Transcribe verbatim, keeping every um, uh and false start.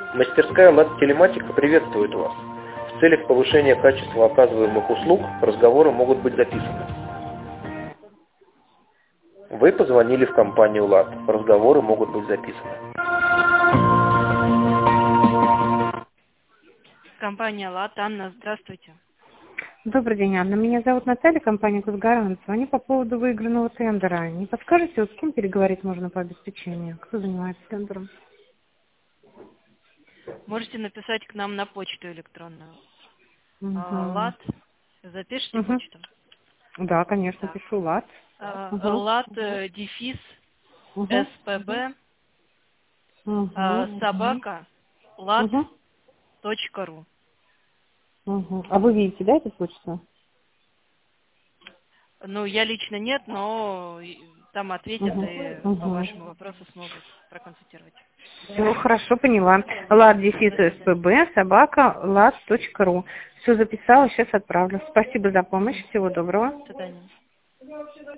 Мастерская «Лад-Телематика» приветствует вас. В целях повышения качества оказываемых услуг разговоры могут быть записаны. Вы позвонили в компанию «Лад». Разговоры могут быть записаны. Компания «Лад». Анна, здравствуйте. Добрый день, Анна. Меня зовут Наталья, компания «Госгарант». Звоню по поводу выигранного тендера. Не подскажете, вот с кем переговорить можно по обеспечению? Кто занимается тендером? Можете написать к нам на почту электронную. Угу. «Лад». Запишите Угу. почту. Да, конечно, Так. пишу «Лад». Угу. «Лад», дефис, Угу. СПБ, Угу. собака, лад Угу. точка ру. Угу. А вы видите, да, эту почту? Ну, я лично нет, но там ответят Угу. и Угу. по вашему вопросу смогут проконсультировать. Все, хорошо, поняла. Лад, дефис, СПБ, собака, лад точка ру. Все записала, сейчас отправлю. Спасибо за помощь, всего доброго. До свидания.